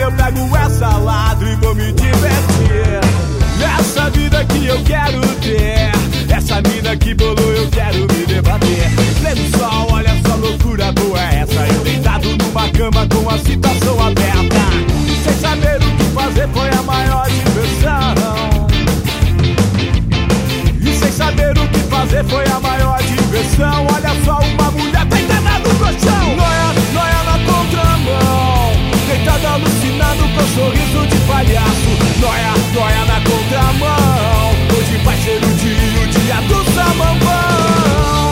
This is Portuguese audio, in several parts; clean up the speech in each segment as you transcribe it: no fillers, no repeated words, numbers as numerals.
eu pego essa ladra e vou me divertir. Essa vida que eu quero ter, essa mina que bolou eu quero me debater. Pleno sol, olha só loucura boa é essa. Eu deitado numa cama com a situação aberta, sem saber o que fazer foi a maior diversão. E sem saber o que fazer foi a maior diversão. Olha só uma mulher deitada no colchão, noia na contramão, deitada alucinado com sorriso de palhaço. Noia na contramão, hoje vai ser o dia do samambão.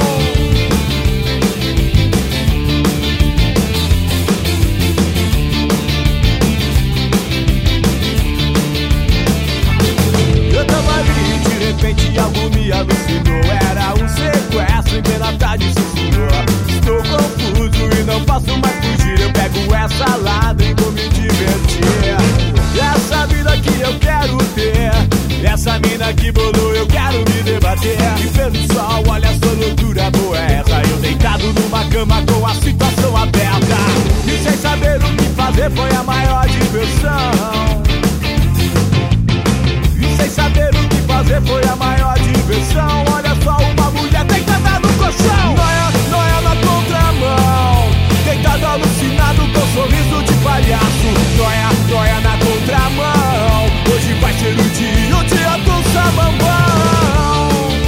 Eu tava ali, de repente algo me alucinou. Era um sequestro, em plena tarde sussurrou. Estou confuso e não posso mais fugir. Eu pego essa ladra e vou me divertir. Essa vida que eu quero ter, essa mina que bolou eu quero me debater. E pelo sol, olha só loucura boa é essa. Eu deitado numa cama com a situação aberta, e sem saber o que fazer foi a maior diversão. E sem saber o que fazer foi a maior diversão. Olha só uma mulher deitada no colchão, noia na contramão, deitado alucinado com sorriso de palhaço. Noia na contramão, hoje vai ser o dia do samambão.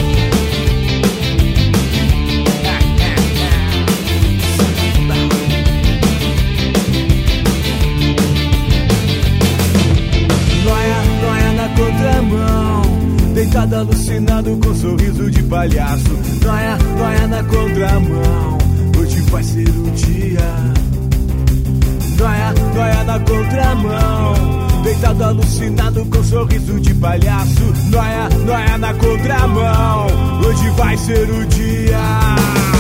Noia na contramão, deitado alucinado com sorriso de palhaço. Noia na contramão, hoje vai ser o dia. Noia na contramão, deitado alucinado com sorriso de palhaço. Noia na contramão, hoje vai ser o dia.